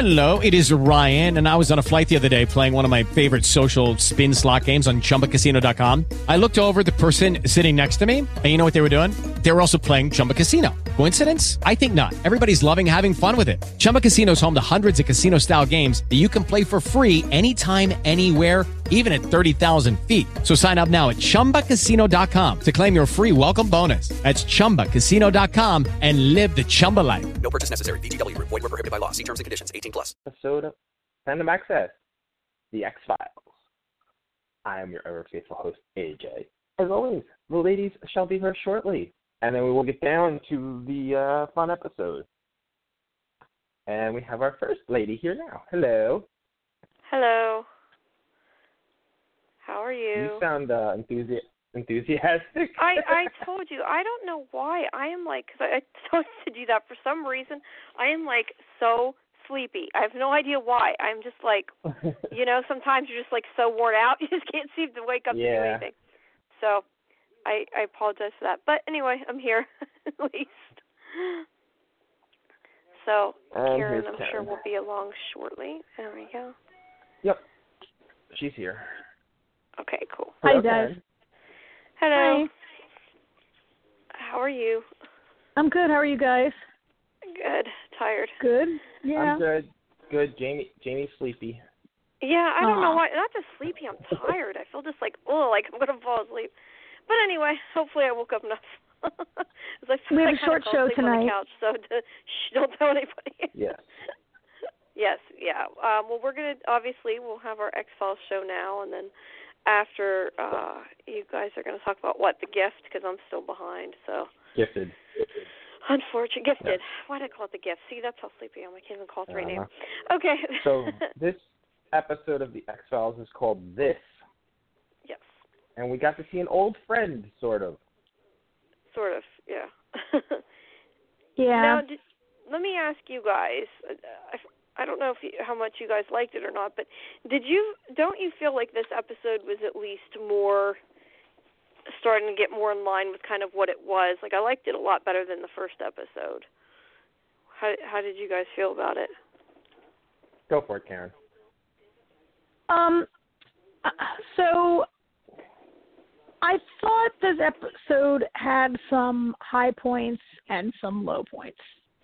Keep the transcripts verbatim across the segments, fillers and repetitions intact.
Hello, it is Ryan, and I was on a flight the other day playing one of my favorite social spin slot games on Chumba Casino dot com. I looked over at the person sitting next to me, and you know what they were doing? They were also playing Chumba Casino. Coincidence? I think not. Everybody's loving having fun with it. Chumba Casino is home to hundreds of casino-style games that you can play for free anytime, anywhere, even at thirty thousand feet. So sign up now at Chumba Casino dot com to claim your free welcome bonus. That's Chumba Casino dot com and live the Chumba life. No purchase necessary. V G W. Void where prohibited by law. See terms and conditions. eighteen plus. Episode of Random Access, The X-Files. I am your ever faithful host, A J. As always, the ladies shall be heard shortly, and then we will get down to the uh, fun episode. And we have our first lady here now. Hello. Hello. How are you? You sound uh, enthusi- enthusiastic. I, I told you, I don't know why. I am like, cause I, I toasted you that for some reason. I am like so sleepy. I have no idea why. I'm just like, you know, sometimes you're just like so worn out, you just can't seem to wake up yeah. to do anything. So I, I apologize for that. But anyway, I'm here at least. So Um, Karen, here's I'm Karen. sure will be along shortly. There we go. Yep. She's here. Okay, cool. Hi, Hello, guys. Karen. Hello. Hi. How are you? I'm good. How are you guys? Good. Tired. Good. Yeah. I'm good. Good. Jamie. Jamie's sleepy. Yeah, I don't know Aw. why. Not just sleepy. I'm tired. I feel just like, oh, like I'm gonna fall asleep. But anyway, hopefully I woke up enough. 'Cause I feel We have like a short I show asleep on the tonight. couch, so to, shh, don't tell anybody. Yes. Yes. Yeah. Um, well, we're gonna obviously we'll have our X-Files show now, and then after uh, you guys are gonna talk about what the gift, because I'm still behind. So. Gifted. Unfortunate. Gifted. Yeah. Why did I call it the gift? See, that's how sleepy I am. I can't even call it the right Uh-huh. name. Okay. So this episode of the X-Files is called This, Yes. and we got to see an old friend, sort of. Sort of. Yeah. Yeah. Now, did, let me ask you guys. uh, I, I don't know if you, how much you guys liked it or not, but did you? Don't you feel like this episode was at least more starting to get more in line with kind of what it was? Like, I liked it a lot better than the first episode. How how did you guys feel about it? Go for it, Karen. Um. uh, So I thought this episode had some high points and some low points.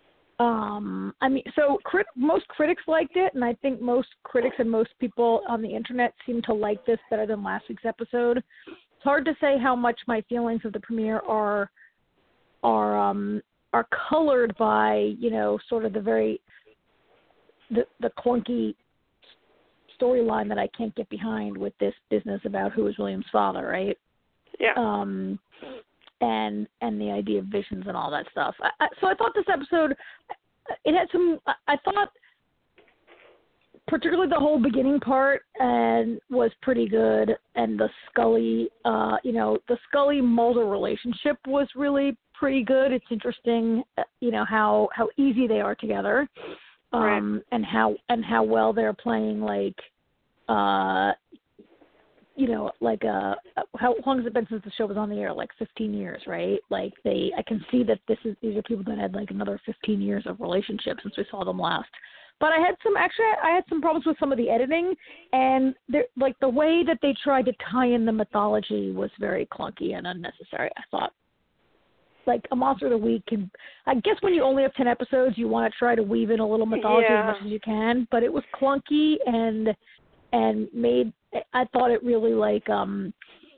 Um. I mean, so crit- most critics liked it, and I think most critics and most people on the internet seem to like this better than last week's episode. It's hard to say how much my feelings of the premiere are are um are colored by, you know, sort of the very the the clunky storyline that I can't get behind with this business about who is William's father, right? Yeah. Um, and and the idea of visions and all that stuff. I, I, so I thought this episode, it had some. I, I thought, particularly the whole beginning part, and was pretty good. And the Scully, uh, you know, the Scully Mulder relationship was really pretty good. It's interesting, uh, you know, how how easy they are together. Um, Right. and how and how well they're playing, like, uh, you know, like uh, how long has it been since the show was on the air? Like fifteen years, right? Like they, I can see that this is these are people that had like another fifteen years of relationship since we saw them last. But I had some actually, I had some problems with some of the editing, and like the way that they tried to tie in the mythology was very clunky and unnecessary, I thought. Like a Monster of the Week can, I guess when you only have ten episodes, you want to try to weave in a little mythology Yeah. as much as you can, but it was clunky and and made, I thought it really like, um,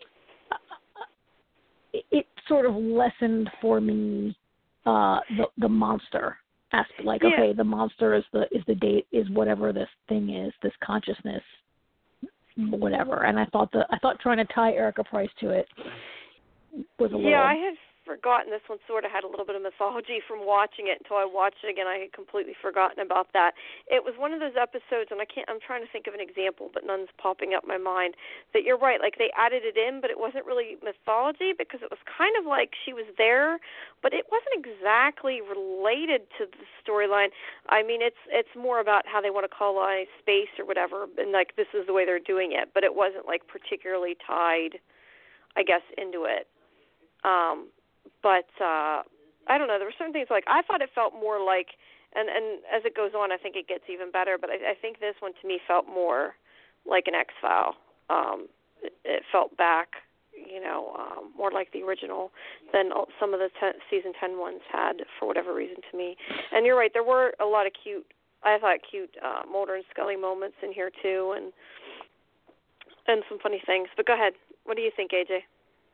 it, it sort of lessened for me uh, the the monster aspect. Like, Yeah. okay, the monster is the is the date is whatever this thing is, this consciousness, whatever. And I thought the I thought trying to tie Erica Price to it was a little. Yeah, I had forgotten this one sort of had a little bit of mythology from watching it until I watched it again. I had completely forgotten about that. It was one of those episodes, and I can't, I'm trying to think of an example, but none's popping up in my mind, that you're right, like they added it in, but it wasn't really mythology because it was kind of like she was there, but it wasn't exactly related to the storyline. I mean, it's it's more about how they want to colonize space or whatever, and like this is the way they're doing it, but it wasn't like particularly tied, I guess, into it. Um, But uh, I don't know. There were certain things like I thought it felt more like and and as it goes on, I think it gets even better. But I, I think this one to me felt more like an X-File. Um, it, it felt back, you know, um, more like the original than some of the ten, season ten ones had for whatever reason to me. And you're right, there were a lot of cute, I thought cute uh, Mulder and Scully moments in here too, and and some funny things. But go ahead, what do you think, A J?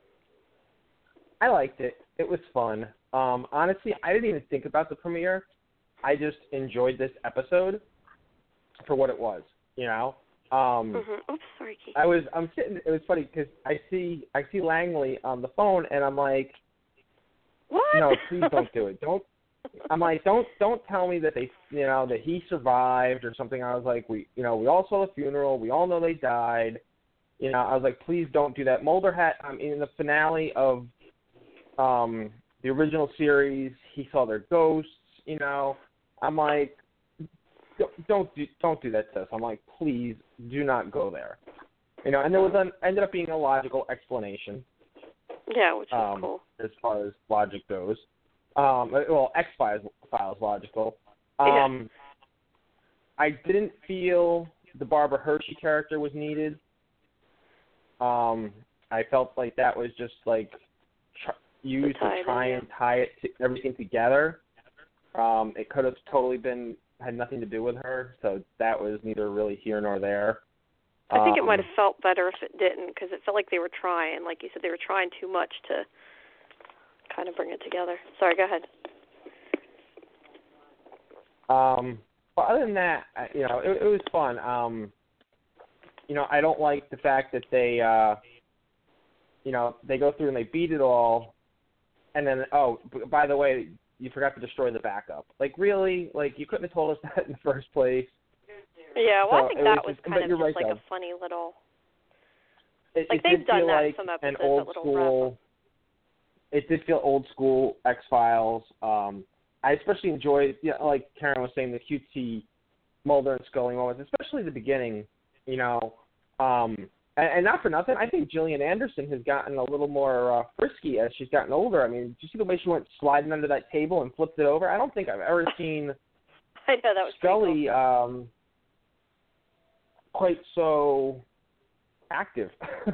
I liked it. It was fun. Um, honestly, I didn't even think about the premiere. I just enjoyed this episode for what it was, you know. Um, mm-hmm. Oops, sorry, Keith. I was, I'm sitting. It was funny because I see, I see Langley on the phone, and I'm like, what? No, please don't do it. Don't. I'm like, don't, don't tell me that they, you know, that he survived or something. I was like, we, you know, we all saw the funeral. We all know they died. You know, I was like, please don't do that. Mulder had, um, in the finale of, um, the original series, he saw their ghosts. You know, I'm like, don't, don't do, don't do that to us. I'm like, please do not go there. You know, and there was an ended up being a logical explanation. Yeah, which was um, cool as far as logic goes. Um, well, X-Files files logical. Um, yeah. I didn't feel the Barbara Hershey character was needed. Um, I felt like that was just like tr- used to try and tie it to everything together. Um, it could have totally been had nothing to do with her, so that was neither really here nor there. I think um, it might have Um, felt better if it didn't, because it felt like they were trying. Like you said, they were trying too much to kind of bring it together. Sorry, go ahead. Um, but other than that, I- you know, it, it was fun. Um, you know, I don't like the fact that they, uh, you know, they go through and they beat it all, and then, oh, b- by the way, you forgot to destroy the backup. Like, really? Like, you couldn't have told us that in the first place. Yeah, well, So I think it that was was just- kind but of you're just right, like though. a funny little... It, Like, it they've did done feel that like some an episodes, old that little school. wrap-up. It did feel old school X-Files. Um, I especially enjoyed, you know, like Karen was saying, the cutesy Mulder and Scully moments, especially the beginning. You know, um, and, and not for nothing, I think Gillian Anderson has gotten a little more uh, frisky as she's gotten older. I mean, did you see the way she went sliding under that table and flipped it over? I don't think I've ever seen I know, that was Scully pretty cool. um, quite so active.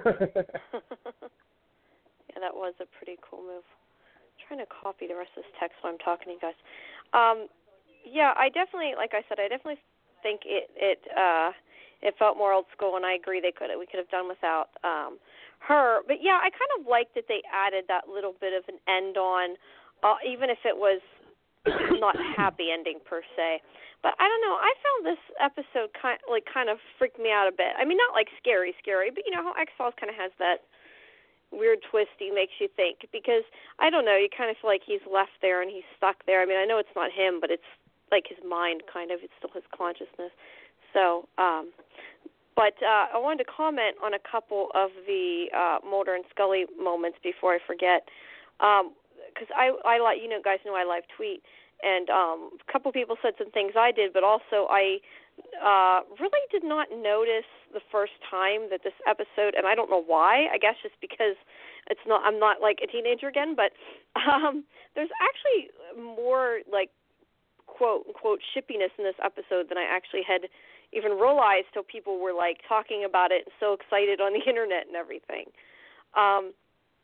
Yeah, that was a pretty cool move. I'm trying to copy the rest of this text while I'm talking to you guys. Um, yeah, I definitely, like I said, I definitely think it it uh, it felt more old school, and I agree they could we could have done without um, her. But yeah, I kind of liked that they added that little bit of an end on, uh, even if it was not a happy ending per se. But I don't know. I found this episode kind like kind of freaked me out a bit. I mean, not like scary, scary, but you know how X-Files kind of has that weird twisty, makes you think, because I don't know, you kind of feel like he's left there and he's stuck there. I mean, I know it's not him, but it's like his mind kind of, it's still his consciousness. So, um, but uh, I wanted to comment on a couple of the uh, Mulder and Scully moments before I forget, because um, I, I like, you know, guys know I live tweet, and um, a couple people said some things I did, but also I uh, really did not notice the first time that this episode, and I don't know why, I guess just because it's not, I'm not like a teenager again, but um, there's actually more like quote unquote shippiness in this episode than I actually had even realized till people were like talking about it and so excited on the internet and everything. Um,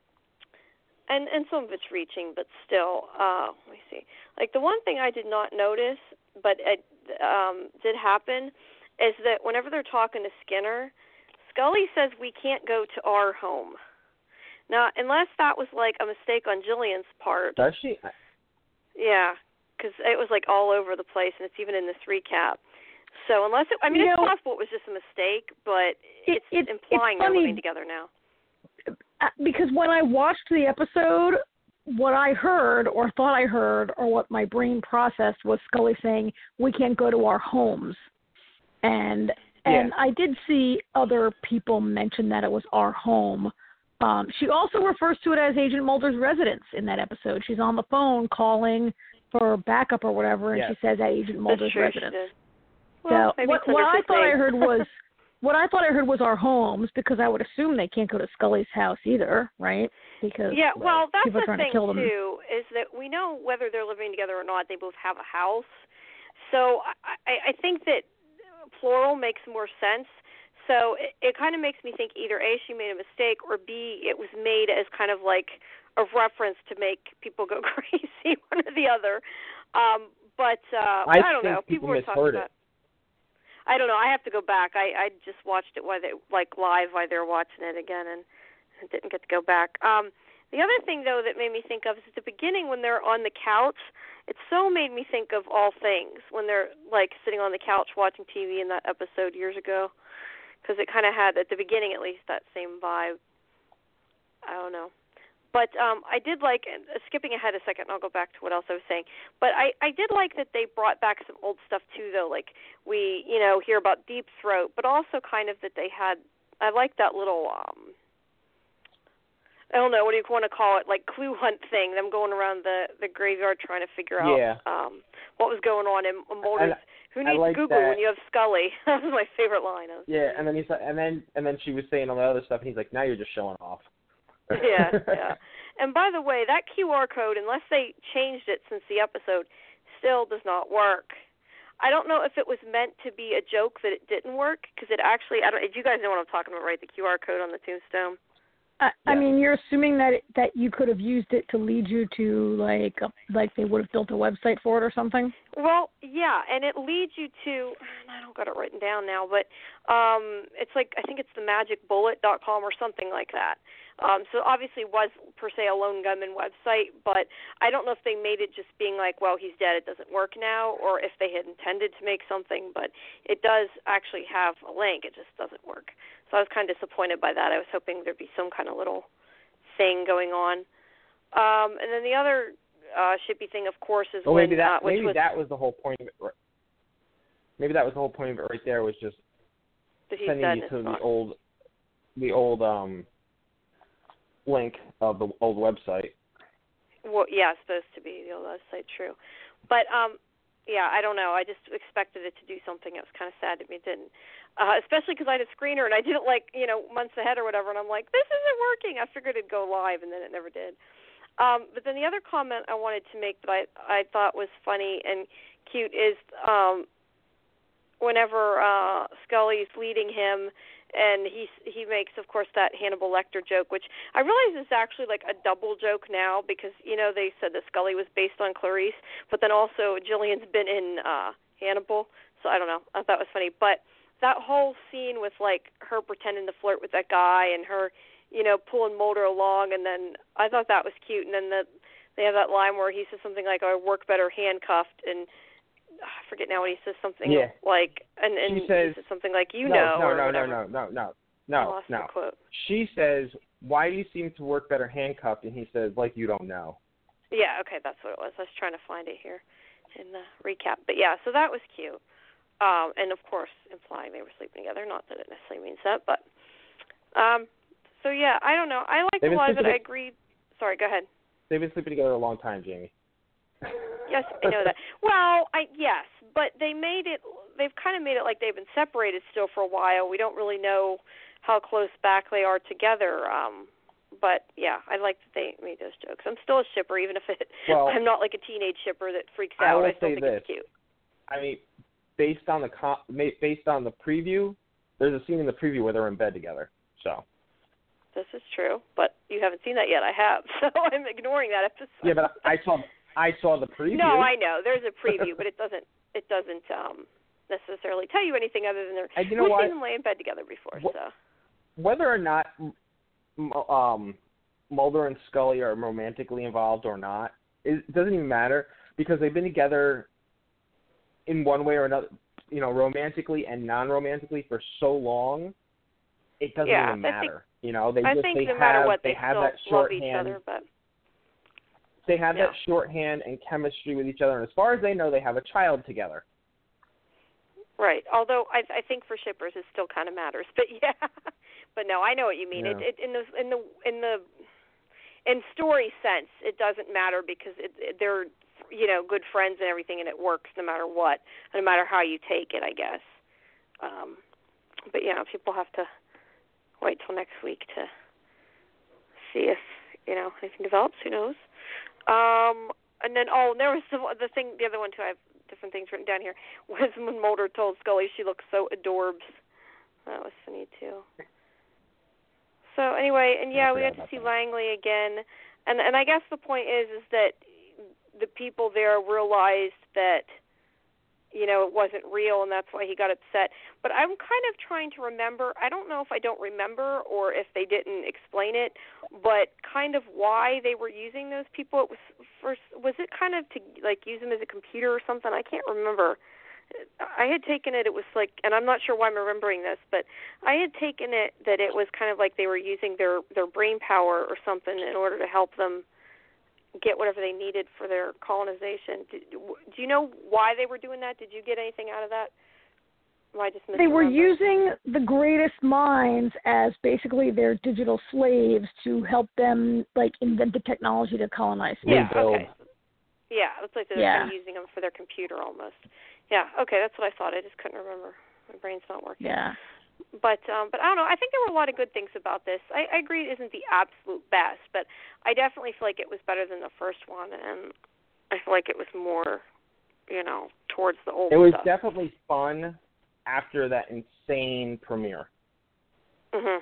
and, and some of it's reaching, but still, uh, let me see. Like the one thing I did not notice, but it um, did happen, is that whenever they're talking to Skinner, Scully says we can't go to our home. Now, unless that was like a mistake on Jillian's part. Does she? Yeah, because it was like all over the place, and it's even in this recap. So unless it, I mean, You it's know, possible it was just a mistake, but it, it's it, implying it's they're funny, living together now. because when I watched the episode, what I heard or thought I heard or what my brain processed was Scully saying, we can't go to our homes. And and Yeah. I did see other people mention that it was our home. Um, she also refers to it as Agent Mulder's residence in that episode. She's on the phone calling for backup or whatever, and Yes. she says Agent Mulder's That's true, she residence. did. Well, So maybe what, it's under what I his thought I name. heard was what I thought I heard was our homes, because I would assume they can't go to Scully's house either, right? Because Yeah, well, that's people are the trying thing, to kill them. too, is that we know whether they're living together or not, they both have a house. So I, I think that plural makes more sense. So it, it kind of makes me think either A, she made a mistake, or B, it was made as kind of like a reference to make people go crazy, one or the other. Um, but uh, I, I don't know. People, people were talking misheard about. It. I don't know. I have to go back. I, I just watched it while they like live while they were watching it again, and didn't get to go back. Um, the other thing though that made me think of is at the beginning when they're on the couch. It so made me think of All Things when they're like sitting on the couch watching T V in that episode years ago, because it kind of had at the beginning at least that same vibe. I don't know. But um, I did like, uh, skipping ahead a second, and I'll go back to what else I was saying, but I, I did like that they brought back some old stuff too, though. Like we, you know, hear about Deep Throat, but also kind of that they had, I like that little, um, I don't know, what do you want to call it, like clue hunt thing, them going around the, the graveyard trying to figure out yeah. um, what was going on. And Mulder's, who needs like Google that. when you have Scully? That was my favorite line. Of Yeah, and then he's like, and then and then she was saying all the other stuff, and he's like, now you're just showing off. yeah, yeah. And by the way, that Q R code, unless they changed it since the episode, still does not work. I don't know if it was meant to be a joke that it didn't work, because it actually, I don't, you guys know what I'm talking about, right? The Q R code on the tombstone. I, yeah. I mean, you're assuming that it, that you could have used it to lead you to like a, like they would have built a website for it or something. Well, yeah, and it leads you to, I don't got it written down now, but um, it's like, I think it's the magic bullet dot com or something like that. Um, so obviously it was, per se, a lone gunman website, but I don't know if they made it just being like, well, he's dead, it doesn't work now, or if they had intended to make something, but it does actually have a link, it just doesn't work. So I was kind of disappointed by that. I was hoping there'd be some kind of little thing going on. Um, and then the other uh, shippy thing, of course, is well, when, maybe that, uh, which maybe was, that was the whole point of it. Right? Maybe that was the whole point of it right there, was just sending you to the old, the old, um, link of the old website. Well, yeah, it's supposed to be the old website, true. But, um, yeah, I don't know. I just expected it to do something. It was kind of sad to me it didn't. Uh, especially because I had a screener, and I did it, like, you know, months ahead or whatever, and I'm like, this isn't working. I figured it'd go live, and then it never did. Um, but then the other comment I wanted to make that I, I thought was funny and cute is um, whenever uh, Scully's leading him, and he he makes, of course, that Hannibal Lecter joke, which I realize is actually like a double joke now because, you know, they said that Scully was based on Clarice, but then also Gillian's been in uh, Hannibal, so I don't know. I thought it was funny. But that whole scene with, like, her pretending to flirt with that guy and her, you know, pulling Mulder along, and then I thought that was cute. And then the, they have that line where he says something like, I work better handcuffed, and I forget now what he says, something yeah. like, and, and she says, he says something like, you no, know, no, or no, whatever. no, no, no, no, no, I lost no. the quote. She says, why do you seem to work better handcuffed? And he says, like you don't know. Yeah, okay, that's what it was. I was trying to find it here in the recap. But yeah, so that was cute. Um, and of course, implying they were sleeping together. Not that it necessarily means that, but um, so yeah, I don't know. I like the live, but I agree. Sorry, go ahead. They've been sleeping together a long time, Jamie. Yes, I know that. Well, I yes, but they made it. They've kind of made it like they've been separated still for a while. We don't really know how close back they are together. Um, but yeah, I like that they made those jokes. I'm still a shipper, even if it, well, I'm not like a teenage shipper that freaks I out. will I still say think this. it's cute. I mean, based on the based on the preview, there's a scene in the preview where they're in bed together. So. This is true, but you haven't seen that yet. I have, so I'm ignoring that episode. Yeah, but I saw. I saw the preview. No, I know. There's a preview, but it doesn't it doesn't um, necessarily tell you anything other than they're and you know we've what? seen them lay in bed together before. Wh- so whether or not um, Mulder and Scully are romantically involved or not, it doesn't even matter because they've been together in one way or another, you know, romantically and non-romantically for so long. It doesn't yeah, even I matter. think, you know, they I just think they no have matter what, they, they have still that love each shorthand. other, but. They have Yeah. that shorthand and chemistry with each other, and as far as they know, they have a child together. Right. Although I, I think for shippers it still kind of matters, but yeah. But no, I know what you mean. Yeah. It, it in the in the in the in story sense, it doesn't matter because it, it, they're you know good friends and everything, and it works no matter what, no matter how you take it, I guess. Um, but yeah, people have to wait till next week to see if you know anything develops. Who knows? Um, and then, oh, there was the, the thing, the other one too. I've different things written down here. Was when Mulder told Scully she looks so adorbs. That was funny too. So anyway, and yeah, we had to see Langley again, and and I guess the point is is that the people there realized that, you know, it wasn't real, and that's why he got upset. But I'm kind of trying to remember. I don't know if I don't remember or if they didn't explain it, but kind of why they were using those people. It was first, was it kind of to like use them as a computer or something? I can't remember. I had taken it, it was like, and I'm not sure why I'm remembering this, but I had taken it that it was kind of like they were using their, their brain power or something in order to help them get whatever they needed for their colonization. Did, do you know why they were doing that? Did you get anything out of that? Am I just they were using the greatest minds as basically their digital slaves to help them, like, invent the technology to colonize. Yeah, okay. Yeah, it looks like they're yeah. kind of using them for their computer almost. Yeah, okay, that's what I thought. I just couldn't remember. My brain's not working. Yeah. But um, but I don't know. I think there were a lot of good things about this. I, I agree it isn't the absolute best, but I definitely feel like it was better than the first one, and I feel like it was more, you know, towards the old stuff. It was stuff. definitely fun after that insane premiere. Mhm.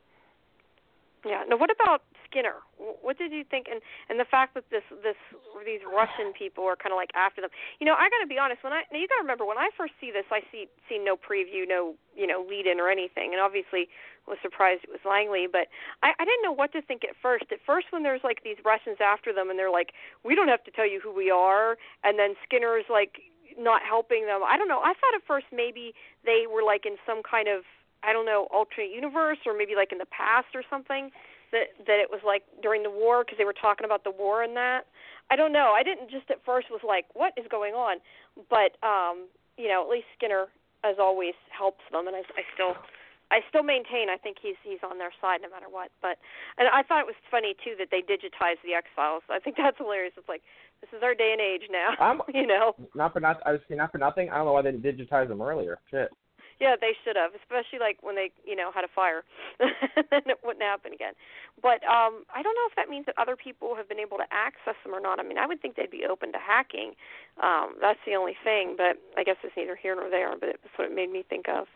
Yeah. Now, what about Skinner? What did you think? And, and the fact that this this these Russian people are kind of like after them. You know, I got to be honest. When I now you got to remember when I first see this, I see see no preview, no you know lead in or anything, and obviously was surprised it was Langley. But I, I didn't know what to think at first. At first, when there's like these Russians after them, and they're like, we don't have to tell you who we are, and then Skinner is like not helping them. I don't know. I thought at first maybe they were like in some kind of I don't know alternate universe or maybe like in the past or something. That that it was like during the war because they were talking about the war and that. I don't know. I didn't just at first was like, what is going on? But um, you know, at least Skinner, as always, helps them, and I, I still, I still maintain I think he's he's on their side no matter what. But and I thought it was funny too that they digitized the X-Files. I think that's hilarious. It's like this is our day and age now. I'm, you know. Not for not. I was not for nothing. I don't know why they didn't digitize them earlier. Shit. Yeah, they should have, especially like when they, you know, had a fire. Then it wouldn't happen again. But um, I don't know if that means that other people have been able to access them or not. I mean, I would think they'd be open to hacking. Um, that's the only thing, but I guess it's neither here nor there, but it's what it made me think of.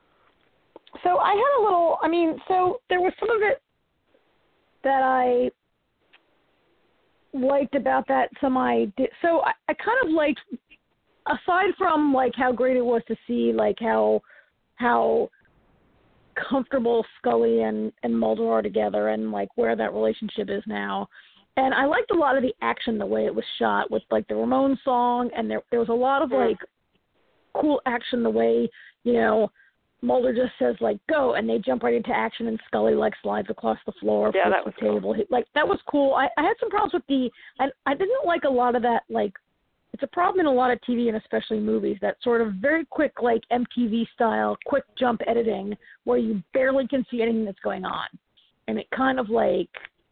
So I had a little, I mean, so there was some of it that I liked about that, some I did. So I, I kind of liked, aside from like how great it was to see like how how comfortable Scully and, and Mulder are together and like where that relationship is now. And I liked a lot of the action, the way it was shot with like the Ramones song, and there there was a lot of like cool action the way, you know, Mulder just says like go and they jump right into action and Scully like slides across the floor, yeah, flips that was the table. cool. Like that was cool. I, I had some problems with the I I didn't like a lot of that like it's a problem in a lot of T V and especially movies, that sort of very quick, like M T V style, quick jump editing where you barely can see anything that's going on. And it kind of like,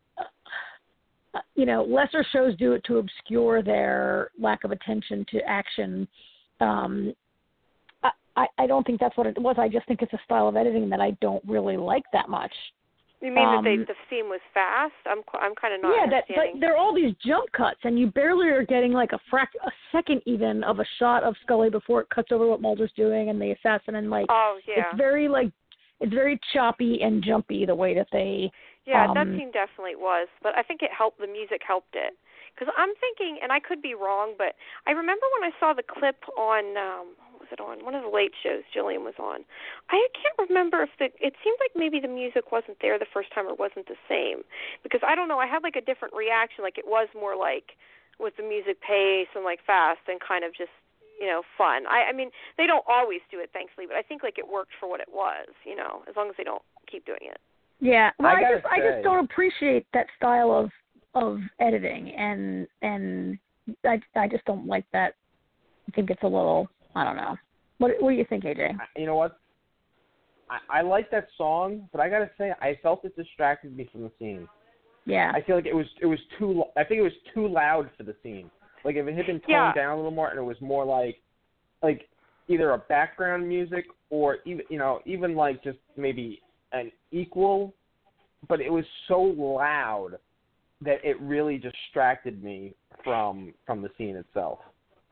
uh, you know, lesser shows do it to obscure their lack of attention to action. Um, I, I, I don't think that's what it was. I just think it's a style of editing that I don't really like that much. You mean um, that they, the scene was fast? I'm I'm kind of not yeah, that understanding. like there are all these jump cuts, and you barely are getting like a frac a second even of a shot of Scully before it cuts over what Mulder's doing and the assassin, and like oh yeah, it's very like it's very choppy and jumpy the way that they. Yeah, um, that scene definitely was, but I think it helped. The music helped it because I'm thinking, and I could be wrong, but I remember when I saw the clip on. Um, Was it on one of the late shows Jillian was on? I can't remember if the it seemed like maybe the music wasn't there the first time or wasn't the same, because I don't know, I had like a different reaction, like it was more like with the music pace and like fast and kind of just, you know, fun. I, I mean, they don't always do it, thankfully, but I think like it worked for what it was, you know, as long as they don't keep doing it. Yeah, well, I, I, I just say, I just don't appreciate that style of of editing, and and I I just don't like that. I think it's a little. I don't know. What, what do you think, A J? You know what? I, I like that song, but I gotta say, I felt it distracted me from the scene. Yeah. I feel like it was it was too. I think it was too loud for the scene. Like if it had been toned Yeah. down a little more, and it was more like, like either a background music or even you know even like just maybe an equal, but it was so loud that it really distracted me from from the scene itself.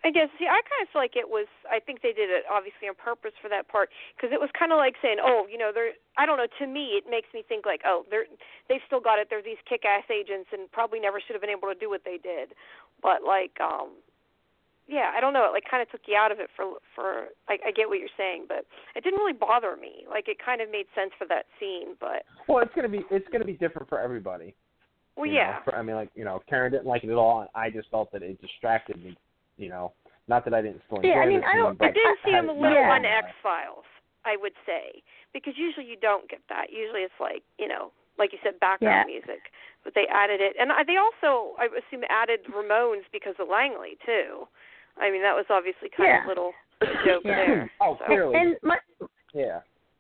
I guess, see, I kind of feel like it was, I think they did it obviously on purpose for that part, because it was kind of like saying, oh, you know, they're, I don't know, to me, it makes me think like, oh, they're, they've still got it, they're these kick-ass agents and probably never should have been able to do what they did. But, like, um, yeah, I don't know, it, like, kind of took you out of it for, for I, I get what you're saying, but it didn't really bother me. Like, it kind of made sense for that scene, but. Well, it's going to be, it's going to be different for everybody. Well, you yeah. know, for, I mean, like, you know, Karen didn't like it at all, and I just felt that it distracted me. You know, not that I didn't still enjoy yeah, I mean, the I don't. scene, I didn't see him a little yeah. on X-Files, I would say, because usually you don't get that. Usually it's like, you know, like you said, background yeah. music. But they added it. And they also, I assume, added Ramones because of Langley, too. I mean, that was obviously kind yeah. of a little joke yeah. there. Oh, so. clearly. And my, yeah.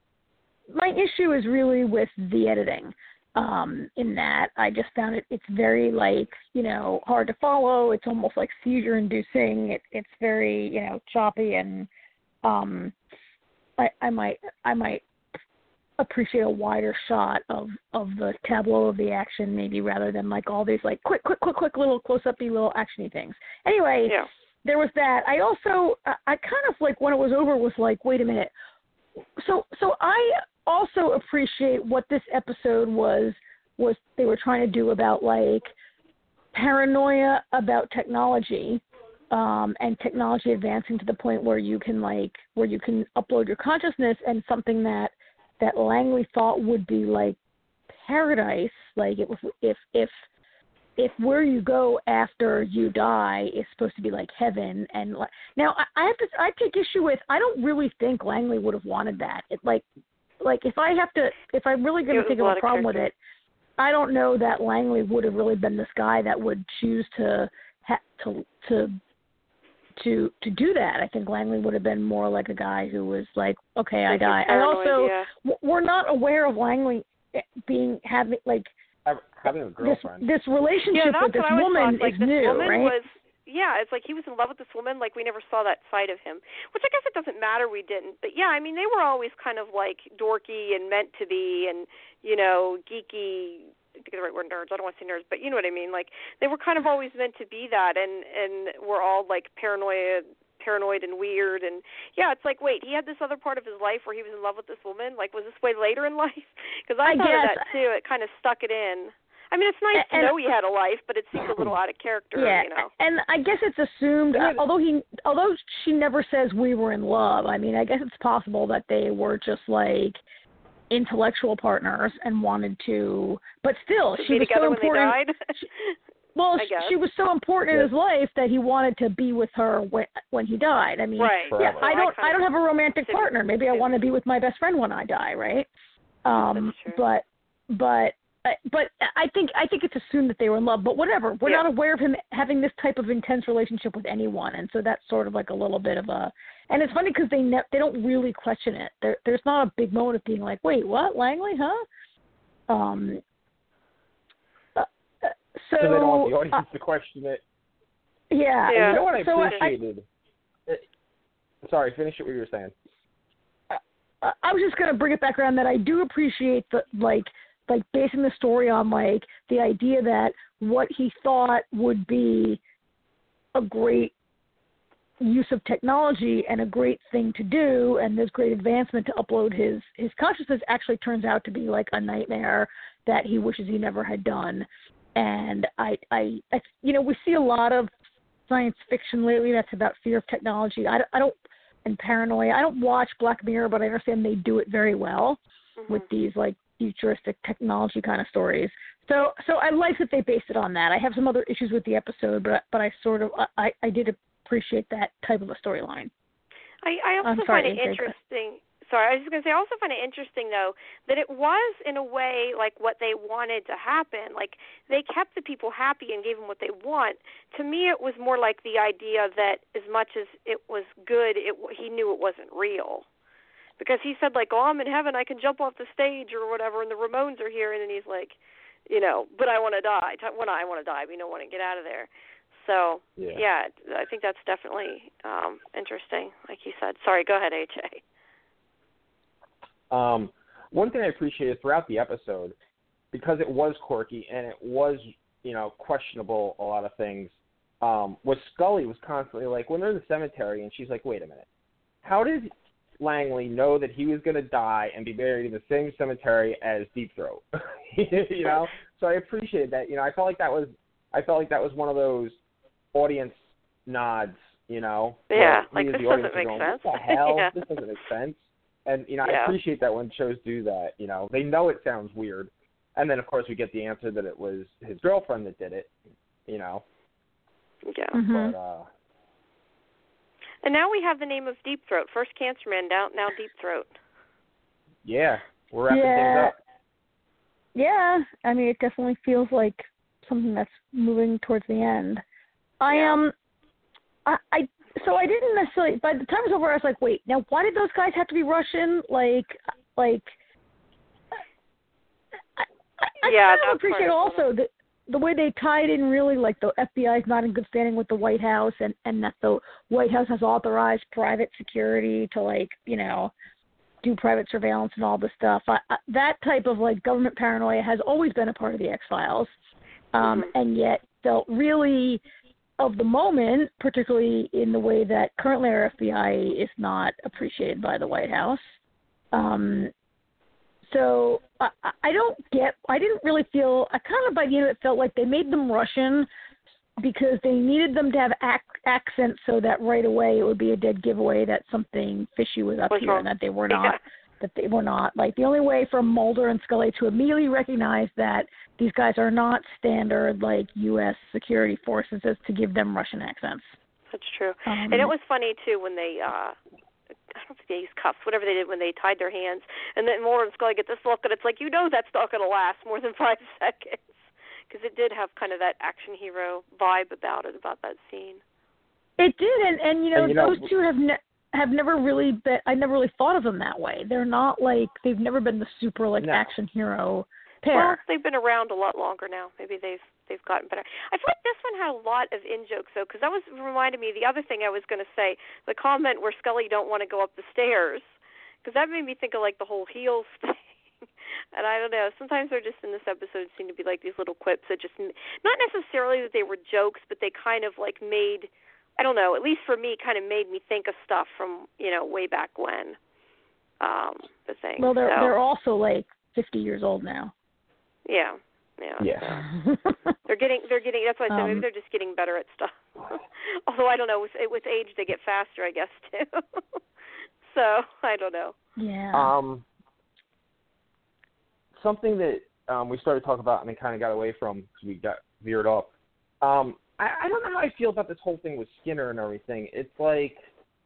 my issue is really with the editing. Um, in that I just found it, it's very like, you know, hard to follow. It's almost like seizure inducing. It, it's very, you know, choppy, and um, I, I might, I might appreciate a wider shot of, of the tableau of the action, maybe, rather than like all these like quick, quick, quick, quick little close-up-y little actiony things. Anyway, yeah. there was that. I also, I, I kind of like when it was over was like, wait a minute. So, so I also appreciate what this episode was, was they were trying to do about like paranoia about technology, um, and technology advancing to the point where you can like, where you can upload your consciousness, and something that, that Langley thought would be like paradise. Like it was, if, if, if where you go after you die is supposed to be like heaven. And like, now I, I have to, I take issue with, I don't really think Langley would have wanted that. It like, Like, if I have to, if I'm really going to think of a problem with it, I don't know that Langley would have really been this guy that would choose to ha- to to to to do that. I think Langley would have been more like a guy who was like, okay, I die. I also, yeah. we're not aware of Langley being having like having a girlfriend. This, this relationship yeah, with this woman like, is this new, woman right? Was, yeah, it's like he was in love with this woman. Like, we never saw that side of him, which I guess it doesn't matter. We didn't. But, yeah, I mean, they were always kind of, like, dorky and meant to be and, you know, geeky. I think the right word, nerds. I don't want to say nerds, but you know what I mean. Like, they were kind of always meant to be that, and, and we're all, like, paranoid, paranoid and weird. And, yeah, it's like, wait, he had this other part of his life where he was in love with this woman? Like, was this way later in life? Because I, I thought guess. of that, too. It kind of stuck it in. I mean, it's nice and, to know he had a life, but it seems a little out of character, yeah, you know. And I guess it's assumed, uh, although he, although she never says we were in love. I mean, I guess it's possible that they were just like intellectual partners and wanted to, but still, to she was so important. When they died? she, well, she was so important in his life that he wanted to be with her when when he died. I mean, right. yeah, so I don't, I, I don't have a romantic partner. Maybe I want to be with my best friend when I die, right? Um, That's true. But, but. But I think I think it's assumed that they were in love. But whatever, we're yeah. not aware of him having this type of intense relationship with anyone, and so that's sort of like a little bit of a. And it's funny because they ne- they don't really question it. There, there's not a big moment of being like, wait, what, Langley, huh? Um. Uh, uh, so they don't want the audience uh, to question it. Yeah. yeah. You know what I so appreciated? I, sorry, finish it what you were saying. Uh, I was just gonna bring it back around that I do appreciate the like. like basing the story on like the idea that what he thought would be a great use of technology and a great thing to do and this great advancement to upload his, his consciousness actually turns out to be like a nightmare that he wishes he never had done. And I, I, I you know, we see a lot of science fiction lately that's about fear of technology. I, I don't, and paranoia. I don't watch Black Mirror, but I understand they do it very well mm-hmm. with these like futuristic technology kind of stories. So so I like that they based it on that. I have some other issues with the episode, but but I sort of I, I did appreciate that type of a storyline. I, I also I'm sorry, find it interesting. Sorry, I was just going to say, I also find it interesting, though, that it was, in a way, like what they wanted to happen. Like, they kept the people happy and gave them what they want. To me, it was more like the idea that as much as it was good, it, he knew it wasn't real. Because he said, like, oh, I'm in heaven, I can jump off the stage or whatever, and the Ramones are here, and then he's like, you know, but I want to die. When I want to die, we don't want to get out of there. So, yeah, yeah I think that's definitely um, interesting, like you said. Sorry, go ahead, A J. Um, one thing I appreciated throughout the episode, because it was quirky and it was, you know, questionable, a lot of things, um, was Scully was constantly like, when they're in the cemetery, and she's like, wait a minute, how did Langley know that he was going to die and be buried in the same cemetery as Deep Throat? You know, so I appreciated that. You know, I felt like that was I felt like that was one of those audience nods. You know, yeah, like this the doesn't audience make going, sense. What the hell? Yeah. This doesn't make sense. And you know, yeah. I appreciate that when shows do that. You know, they know it sounds weird, and then of course we get the answer that it was his girlfriend that did it. You know. Yeah. Mm-hmm. But, uh, and now we have the name of Deep Throat. First Cancer Man, now now Deep Throat. yeah, we're wrapping Yeah. things up. Yeah, I mean, it definitely feels like something that's moving towards the end. I Yeah. um, I, I so I didn't necessarily. By the time it was over, I was like, wait, now why did those guys have to be Russian? Like, like. I, I, I Yeah, kind that's of appreciate part of also the the way they tied in really like the F B I is not in good standing with the White House, and and that the White House has authorized private security to like you know. do private surveillance and all this stuff. I, I, that type of like government paranoia has always been a part of the X-Files, um, mm-hmm. and yet felt really of the moment, particularly in the way that currently our F B I is not appreciated by the White House. Um, so I, I don't get. I didn't really feel. I kind of by the end of it felt like they made them Russian because they needed them to have ac- accents so that right away it would be a dead giveaway that something fishy was up What's here wrong? and that they were not, Yeah. that they were not. Like the only way for Mulder and Scully to immediately recognize that these guys are not standard like U S security forces is to give them Russian accents. That's true. Um, and it was funny too when they, uh, I don't think they used cuffs, whatever they did when they tied their hands, and then Mulder and Scully get this look, and it's like, you know that's not going to last more than five seconds. Because it did have kind of that action hero vibe about it, about that scene. It did, and, and you know, And, you know, those two have ne- have never really been. I never really thought of them that way. They're not like they've never been the super like No. action hero pair. Well, they've been around a lot longer now. Maybe they've they've gotten better. I feel like this one had a lot of in jokes though, because that was reminded me of the other thing I was going to say, the comment where Scully don't want to go up the stairs, because that made me think of like the whole heels thing. And I don't know, sometimes they're just in this episode seem to be like these little quips that just, not necessarily that they were jokes, but they kind of like made, I don't know, at least for me, kind of made me think of stuff from, you know, way back when, um, the thing. Well, they're so, they're also like fifty years old now. Yeah, yeah. Yeah. So. They're getting, they're getting, that's why I said Um, maybe they're just getting better at stuff. Although I don't know, with, with age they get faster, I guess, too. So, I don't know. Yeah. Um, something that um, we started talking about and then kind of got away from because we got veered off. Um, I, I don't know how I feel about this whole thing with Skinner and everything. It's like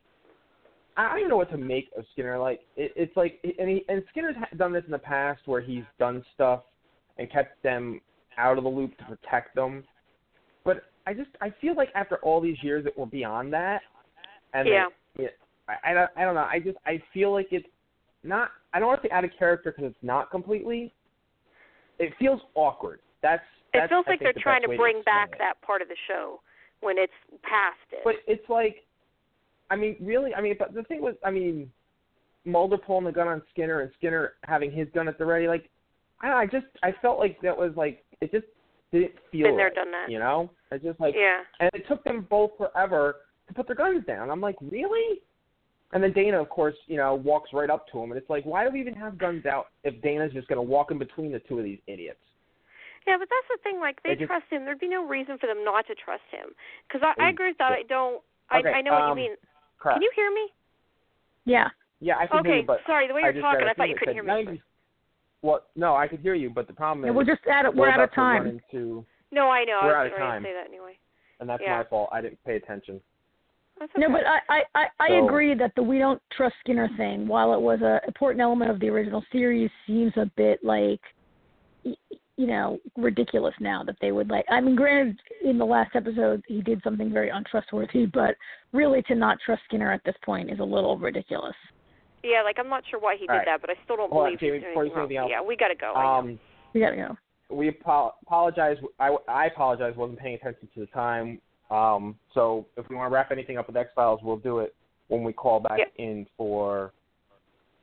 I don't even know what to make of Skinner. Like it, it's like, and he, and Skinner's done this in the past where he's done stuff and kept them out of the loop to protect them. But I just I feel like after all these years that we're beyond that, and Yeah. It, it, I, I don't I don't know. I just I feel like it's not. I don't want to say out of character because it's not completely. It feels awkward. That's. It that's feels I like think, they're the trying best to way bring explain back it. that part of the show when it's past it. But it's like, I mean, really, I mean, but the thing was, I mean, Mulder pulling the gun on Skinner and Skinner having his gun at the ready, like, I don't know, I just, I felt like that was like, it just didn't feel Been there, right, done that. you know? It's just like, Yeah. and it took them both forever to put their guns down. I'm like, really? And then Dana, of course, you know, walks right up to him, and it's like, why do we even have guns out if Dana's just going to walk in between the two of these idiots? Yeah, but that's the thing. Like, they They just- trust him. There'd be no reason for them not to trust him. Because I, I agree with that. I don't. I, Okay, I know what um, you mean. Crap. Can you hear me? Yeah. Yeah, I can Okay. hear you, but sorry, the way I you're just talking, read a I thought thing you that couldn't said hear me. ninety Well, no, I could hear you, but the problem Yeah, is we're just at it. we're, We're out about of to run time. into, No, I know. We're I out was of ready time. to say that anyway. and that's Yeah. my fault. I didn't pay attention. That's okay. No, but I, I, I, I So- agree that the we don't trust Skinner thing, while it was an important element of the original series, seems a bit like, y- you know, ridiculous now that they would like. I mean, granted, in the last episode he did something very untrustworthy, but really to not trust Skinner at this point is a little ridiculous. Yeah, like, I'm not sure why he did All right. that, but I still don't Hold on, believe Jamie, he's doing before you anything say wrong. anything else. Yeah, we got to go. I know. Um, We gotta go. we apo- apologize. I, I apologize. Wasn't paying attention to the time. Um, so if we want to wrap anything up with X Files, we'll do it when we call back Yeah. in for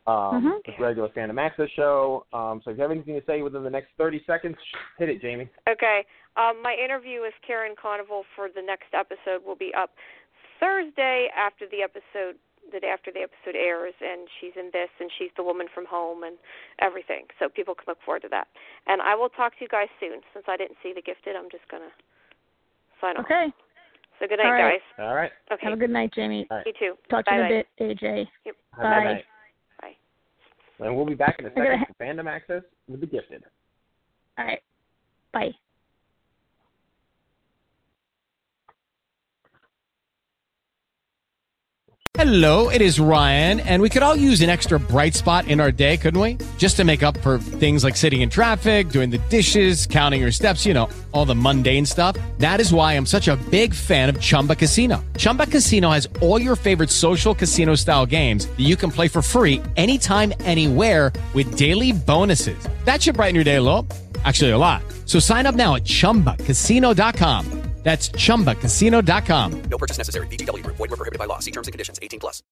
um, Mhm. the regular Fandom Access show. Um, so if you have anything to say within the next thirty seconds, hit it, Jamie. Okay. Um, my interview with Karen Carnival for the next episode will be up Thursday after the episode, the day after the episode airs, and she's in this, and she's the woman from home and everything. So people can look forward to that. And I will talk to you guys soon. Since I didn't see The Gifted, I'm just going to sign off. Okay. So good night, All right. guys. All right. Okay. Have a good night, Jamie. All right. You too. Talk to you in a Bye-bye. bit, A J. Yep. Have a Bye. good night. Bye. And we'll be back in a I gotta second for Fandom Access with The Gifted. All right. Bye. Hello, it is Ryan, and we could all use an extra bright spot in our day, couldn't we? Just to make up for things like sitting in traffic, doing the dishes, counting your steps, you know, all the mundane stuff. That is why I'm such a big fan of Chumba Casino. Chumba Casino has all your favorite social casino-style games that you can play for free anytime, anywhere with daily bonuses. That should brighten your day a little. Actually, a lot. So sign up now at chumba casino dot com. That's chumba casino dot com. No purchase necessary. V G W. Void where prohibited by law. See terms and conditions. eighteen plus.